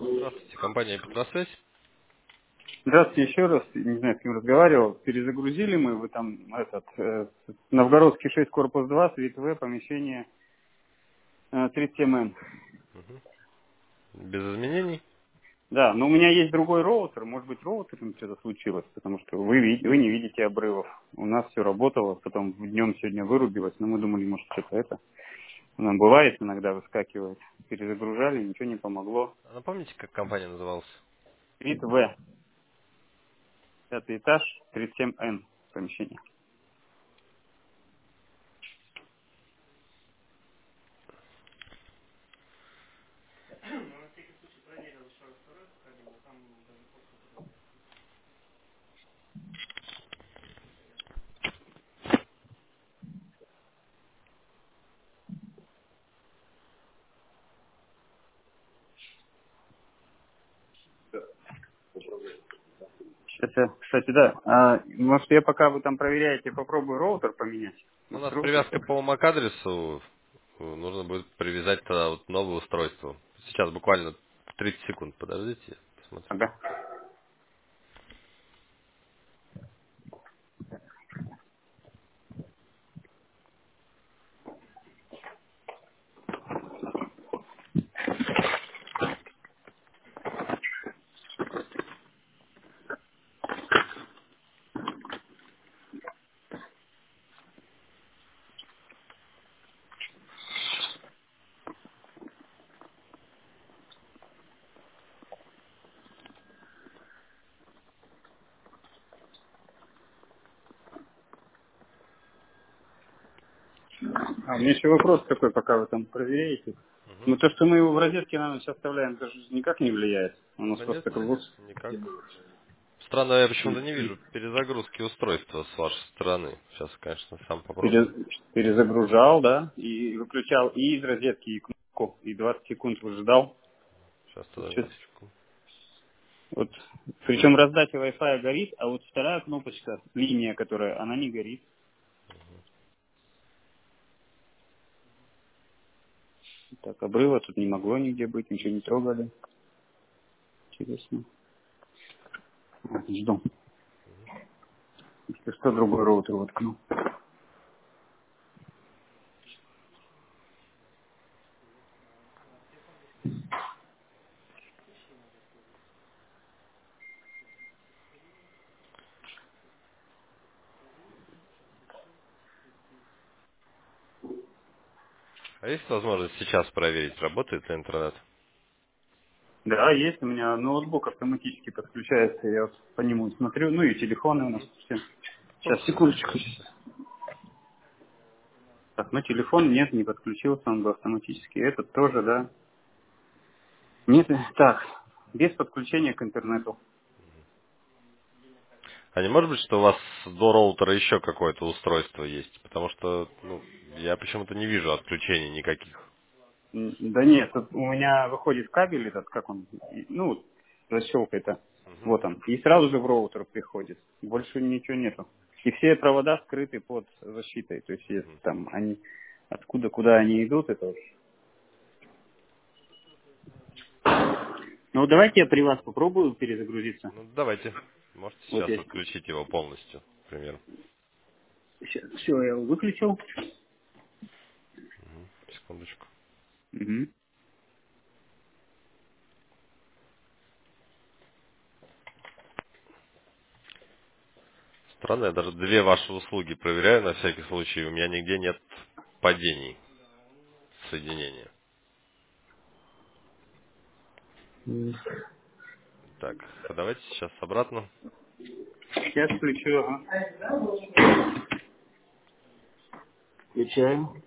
Здравствуйте, компания Петросвязь. Здравствуйте еще раз. Не знаю, с кем разговаривал. Перезагрузили мы. Вы там Новгородский 6, корпус 2, свит В, помещение 37Н. Без изменений. Да, но у меня есть другой роутер. Может быть, роутером что-то случилось, потому что вы не видите обрывов. У нас все работало, потом днем сегодня вырубилось, но мы думали, может, что-то это. Нам бывает, иногда выскакивает. Перезагружали, ничего не помогло. А напомните, как компания называлась? Свит В, 5 этаж, 37Н помещение. Сейчас я, кстати, да. Может, я пока вы там проверяете, попробую роутер поменять. У Может, нас роутер привязка как? по MAC-адресу. Нужно будет привязать тогда вот новое устройство. Сейчас буквально 30 секунд. Подождите, я посмотрю. Ага. У меня еще вопрос такой, пока вы там проверяете. Мгм. Ну, то, что мы его в розетке на ночь оставляем, это же никак не влияет. У нас Да просто нет, такой вот. никак. Странно, я почему-то не вижу перезагрузки устройства с вашей стороны. Сейчас, конечно, сам попробую. Перезагружал, да, и выключал и из розетки, и кнопку, и 20 секунд вот ждал. Сейчас Вот, тогда минуточку. вот. Причем раздача Wi-Fi горит, а вот вторая кнопочка, линия, которая, она не горит. Так, обрыва тут не могло нигде быть, ничего не трогали. Интересно. Вот, жду. Если что, другой роутер воткну. А есть возможность сейчас проверить, работает ли интернет? Да, есть у меня ноутбук автоматически подключается, я вот по нему смотрю, ну и телефоны у нас все. Ну, Сейчас, секундочку. Так, ну телефон нет, не подключился, он был автоматически. Этот тоже, да. Нет, так, без подключения к интернету. А не может быть, что у вас до роутера еще какое-то устройство есть? Потому что я почему-то не вижу отключений никаких. Да нет, тут у меня выходит кабель этот, как он, ну, защелка это, Мгм. вот он, и сразу же в роутер приходит. Больше ничего нету. И все провода скрыты под защитой, то есть там они, откуда, куда они идут, это вот. Ну, давайте я при вас попробую перезагрузиться. Ну, давайте. Можете Вот сейчас я отключить его полностью, к примеру. все, я его выключил. Секундочку. Мгм. Странно, я даже две ваши услуги проверяю на всякий случай. У меня нигде нет падений соединения. Так, давайте сейчас обратно. Сейчас включу, ага. Включаю.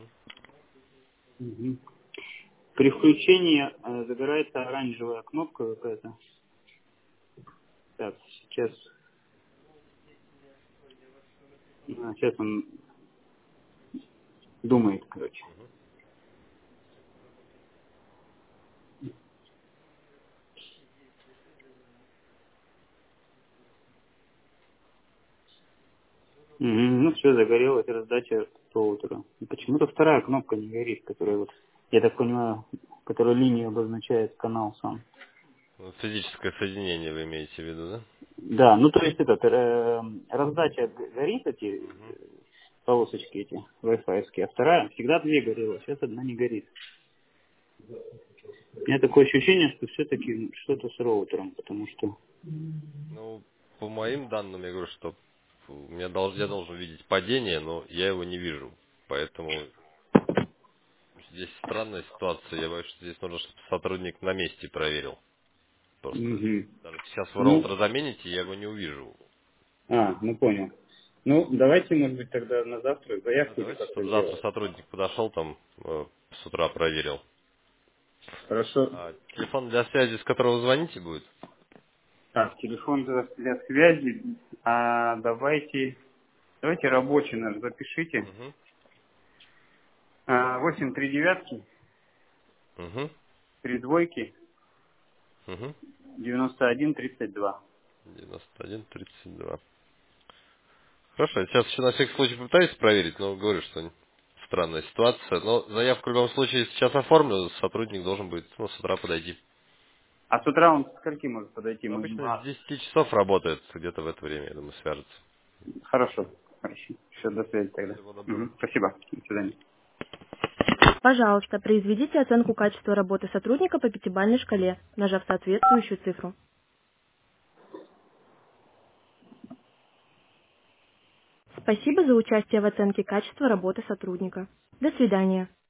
Мгм. При включении загорается оранжевая кнопка какая-то. Так, сейчас он думает, короче. Мгм. Ну все, загорелась раздача роутера. И почему-то вторая кнопка не горит, которая вот, я так понимаю, которая линию обозначает канал сам. Ну, физическое соединение вы имеете в виду, да? Да, ну то есть раздача горит, эти полосочки эти Wi-Fi-ские, а вторая всегда две горела, сейчас одна не горит. У меня такое ощущение, что все-таки что-то с роутером, потому что... Ну, по моим данным, я говорю, что я должен видеть падение, но я его не вижу. Поэтому здесь странная ситуация. Я боюсь, что здесь нужно, чтобы сотрудник на месте проверил. Просто Мгм. даже сейчас вы Ну, роутер замените, я его не увижу. ну понял. Ну, давайте, может быть, тогда на завтра Да, заявку или давайте, как-то чтобы завтра сделаем. сотрудник подошел там с утра проверил. Хорошо. А телефон для связи, с которого звоните, будет? Так, телефон для связи. Давайте рабочий наш запишите. Угу. 839, Угу. 32, Угу. 91, 32. 91-32. Хорошо, я сейчас еще на всякий случай попытаюсь проверить, но говорю, что странная ситуация. Но заявку в любом случае сейчас оформлю, сотрудник должен будет с утра подойти. А с утра он с скольки может подойти? Ну, обычно с 10 часов работает, где-то в это время, я думаю, свяжется. Хорошо. Хорошо. Все, до связи тогда. Всего доброго. Спасибо. До свидания. Пожалуйста, произведите оценку качества работы сотрудника по пятибалльной шкале, нажав соответствующую цифру. Спасибо за участие в оценке качества работы сотрудника. До свидания.